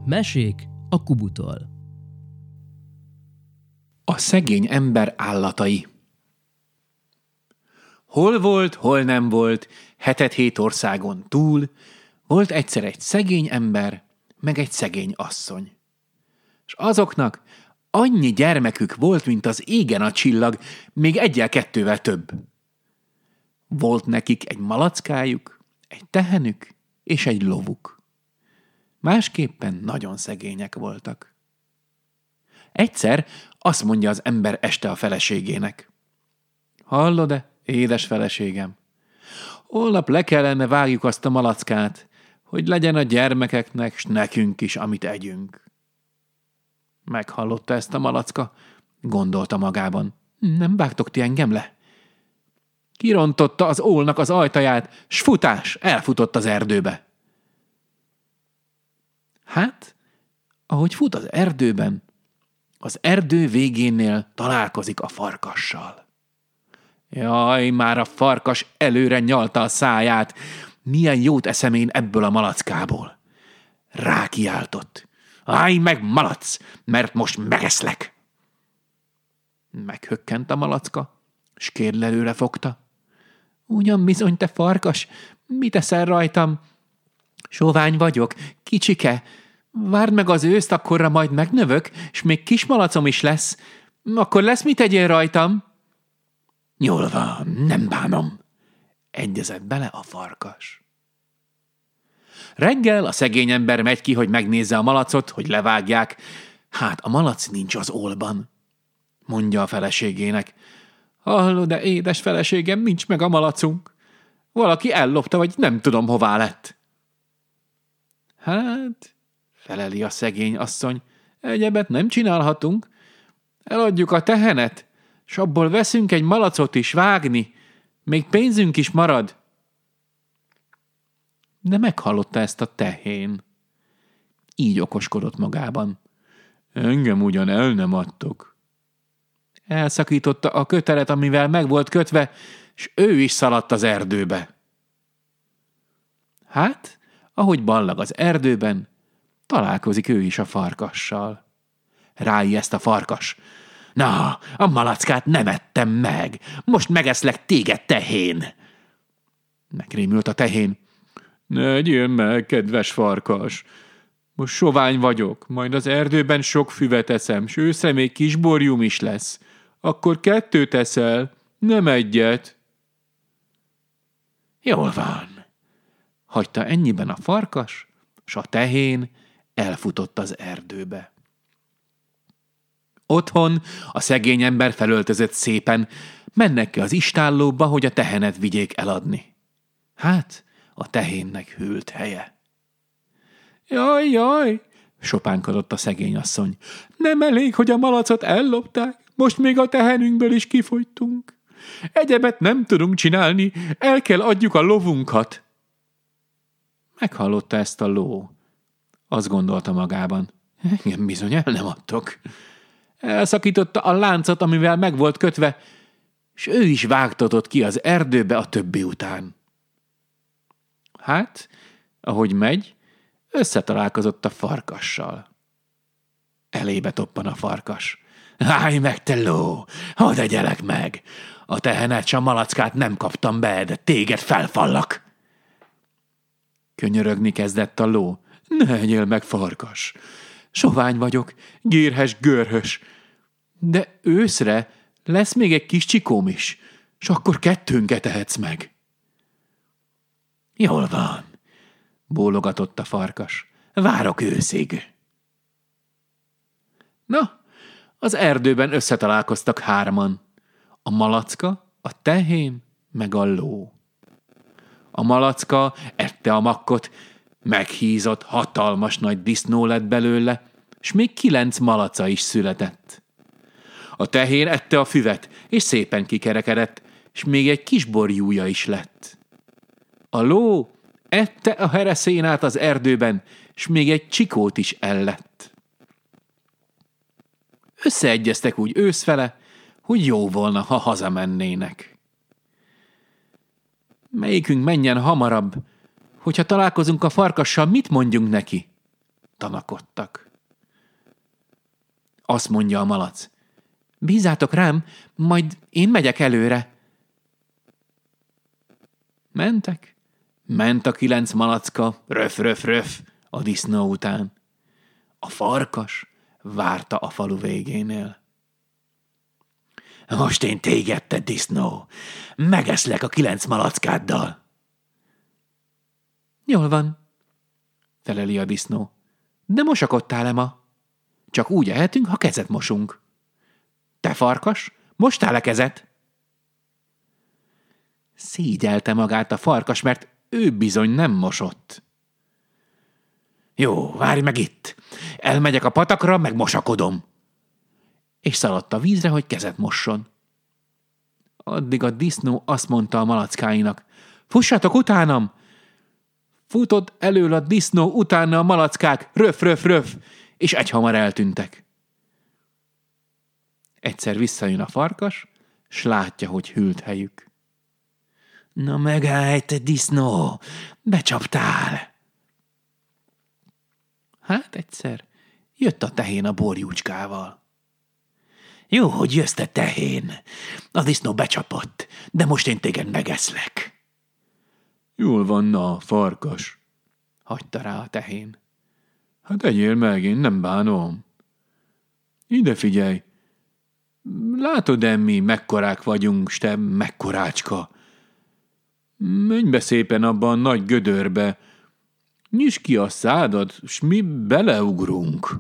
Mesék a Kubutól. A szegény ember állatai. Hol volt, hol nem volt, 7 országon túl, volt egyszer egy szegény ember, meg egy szegény asszony. És azoknak annyi gyermekük volt, mint az égen a csillag, még 1-2 több. Volt nekik egy malackájuk, egy tehenük és egy lovuk. Másképpen nagyon szegények voltak. Egyszer azt mondja az ember este a feleségének: hallod-e, édes feleségem? Holnap le kellene vágjuk azt a malackát, hogy legyen a gyermekeknek, s nekünk is, amit együnk. Meghallotta ezt a malacka, gondolta magában: nem vágtok ti engem le? Kirontotta az ólnak az ajtaját, s futás, elfutott az erdőbe. Hát, ahogy fut az erdőben, az erdő végénél találkozik a farkassal. Jaj, már a farkas előre nyalta a száját, milyen jót eszem én ebből a malackából. Rákiáltott: állj meg, malac, mert most megeszlek! Meghökkent a malacka, s kérlelőre fogta: ugyan bizony, te farkas, mit eszel rajtam? Sovány vagyok, kicsike, várd meg az őszt, akkorra majd megnövök, és még kis malacom is lesz. Akkor lesz mit tegyél rajtam? Jól van, nem bánom, egyezett bele a farkas. Reggel a szegény ember megy ki, hogy megnézze a malacot, hogy levágják. Hát a malac nincs az ólban. Mondja a feleségének: hallod, de édes feleségem, nincs meg a malacunk. Valaki ellopta, vagy nem tudom, hová lett. Hát, feleli a szegény asszony, egyebet nem csinálhatunk. Eladjuk a tehenet, s abból veszünk egy malacot is vágni, még pénzünk is marad. De meghallotta ezt a tehén. Így okoskodott magában: engem ugyan el nem adtok. Elszakította a kötelet, amivel meg volt kötve, s ő is szaladt az erdőbe. Hát, ahogy ballag az erdőben, találkozik ő is a farkassal. Ráijeszt a farkas: na, a malackát nem ettem meg, most megeszlek téged, tehén. Megrémült a tehén: ne egyél meg, kedves farkas, most sovány vagyok, majd az erdőben sok füvet eszem, s őszre még kis borjum is lesz. Akkor 2 eszel, nem 1. Jól van, hagyta ennyiben a farkas, s a tehén elfutott az erdőbe. Otthon a szegény ember felöltözött szépen, mennek ki az istállóba, hogy a tehenet vigyék eladni. Hát, a tehénnek hűlt helye. Jaj, jaj, sopánkodott a szegény asszony, nem elég, hogy a malacot ellopták, most még a tehenünkből is kifogytunk. Egyebet nem tudunk csinálni, el kell adjuk a lovunkat. Meghallotta ezt a ló. Azt gondolta magában: engem bizony el nem adtok. Elszakította a láncot, amivel meg volt kötve, s ő is vágtatott ki az erdőbe a többi után. Hát, ahogy megy, összetalálkozott a farkassal. Elébe toppan a farkas: állj meg, te ló, hadd egyelek meg! A tehenet s a malackát nem kaptam be, de téged felfallak! Könyörögni kezdett a ló: ne egyél meg, farkas! Sovány vagyok, gérhes, görhös, de őszre lesz még egy kis csikóm is, s akkor 2 ehetsz meg. Jól van, bólogatott a farkas, várok őszig. Na, az erdőben összetalálkoztak 3-an, a malacka, a tehén, meg a ló. A malacka ette a makkot, meghízott, hatalmas nagy disznó lett belőle, s még 9 malaca is született. A tehén ette a füvet, és szépen kikerekedett, s még egy kis borjúja is lett. A ló ette a hereszénát az erdőben, s még egy csikót is ellett. Összeegyeztek úgy őszfele, hogy jó volna, ha hazamennének. Melyikünk menjen hamarabb, hogyha találkozunk a farkassal, mit mondjunk neki? tanakodtak. Azt mondja a malac: bízzátok rám, majd én megyek előre. Mentek. Ment a 9 malacka, röf, röf, röf a disznó után. A farkas várta a falu végénél. Most én téged, te disznó, megeszlek a 9 malackáddal. Jól van, feleli a disznó. De mosakodtál-e ma? Csak úgy ehetünk, ha kezet mosunk. Te farkas, mostál-e kezet? Szégyelte magát a farkas, mert ő bizony nem mosott. Jó, várj meg itt. Elmegyek a patakra, meg mosakodom. És szaladt a vízre, hogy kezet mosson. Addig a disznó azt mondta a malackáinak: fussatok utánam! Futott elől a disznó, utána a malackák, röf, röf, röf, és egyhamar eltűntek. Egyszer visszajön a farkas, s látja, hogy hűlt helyük. Na megállj, te disznó, becsaptál! Hát egyszer jött a tehén a borjúcskával. Jó, hogy jössz, te tehén. A disznó becsapott, de most én téged megeszlek. Jól van, na, farkas, hagyta rá a tehén. Hát egyél meg, én nem bánom. Ide figyelj, látod-e, mi mekkorák vagyunk, s te mekkorácska? Menj be szépen abba a nagy gödörbe, nyisd ki a szádat, s mi beleugrunk.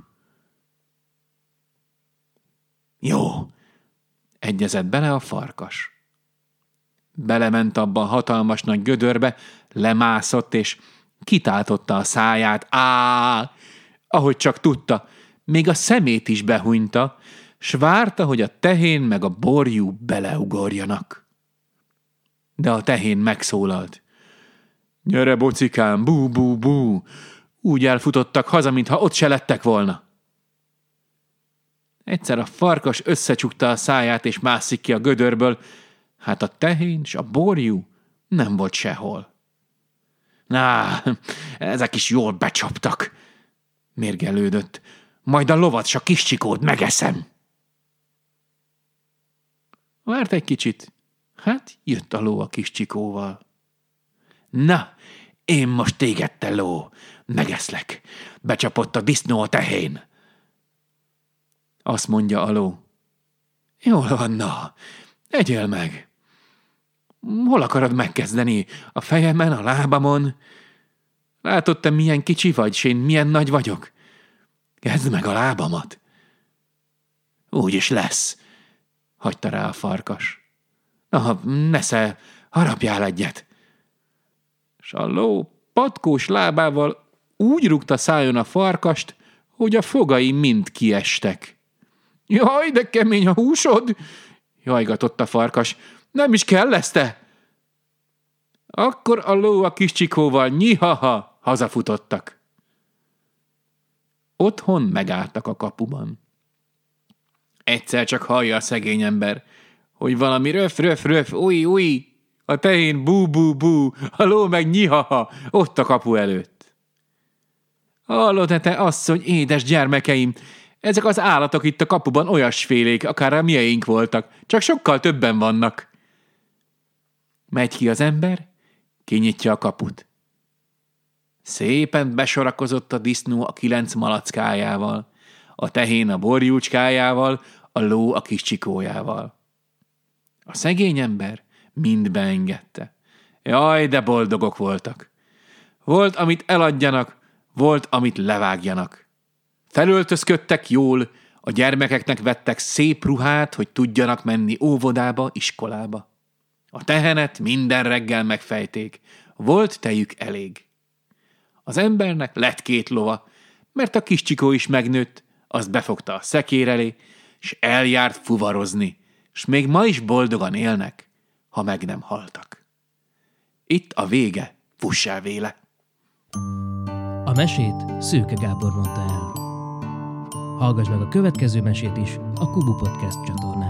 Jó, egyezett bele a farkas. Belement abba a hatalmas nagy gödörbe, lemászott, és kitáltotta a száját. Ahogy csak tudta, még a szemét is behunyta, s várta, hogy a tehén meg a borjú beleugorjanak. De a tehén megszólalt. Gyere, bocikám, bú, bú, bú! Úgy elfutottak haza, mintha ott se lettek volna. Egyszer a farkas összecsukta a száját, és mászik ki a gödörből, hát a tehén s a borjú nem volt sehol. Na, ezek is jól becsaptak, mérgelődött. Majd a lovat s a kis csikót megeszem. Várt egy kicsit, hát jött a ló a kis csikóval. Na, én most téged, te ló, megeszlek. Becsapott a disznó a tehén. Azt mondja a ló. Jól van, na, egyél meg. Hol akarod megkezdeni? A fejemen, a lábamon? Látod, te milyen kicsi vagy, s én milyen nagy vagyok? Kezd meg a lábamat. Úgy is lesz, hagyta rá a farkas. Nesze, harapjál egyet. S a ló patkós lábával úgy rúgta szájon a farkast, hogy a fogai mind kiestek. Jaj, de kemény a húsod! Jajgatott a farkas. Nem is kell lesz te? Akkor a ló a kis csikóval nyihaha hazafutottak. Otthon megálltak a kapuban. Egyszer csak hallja a szegény ember, hogy valami röf, röf, röf, új, új, a tehén bú, bú, bú, a ló meg nyihaha, ott a kapu előtt. Hallod-e, te asszony, édes gyermekeim, ezek az állatok itt a kapuban olyasfélék, akár a mieink voltak, csak sokkal többen vannak. Megy ki az ember, kinyitja a kaput. Szépen besorakozott a disznó a 9 malackájával, a tehén a borjúcskájával, a ló a kis csikójával. A szegény ember mind beengedte. Jaj, de boldogok voltak. Volt, amit eladjanak, volt, amit levágjanak. Felöltözködtek jól, a gyermekeknek vettek szép ruhát, hogy tudjanak menni óvodába, iskolába. A tehenet minden reggel megfejték, volt tejük elég. Az embernek lett 2 lova, mert a kis csikó is megnőtt, azt befogta a szekér elé, s eljárt fuvarozni, s még ma is boldogan élnek, ha meg nem haltak. Itt a vége, fuss el véle! A mesét Szőke Gábor mondta el. Hallgass meg a következő mesét is a Kubu Podcast csatornán.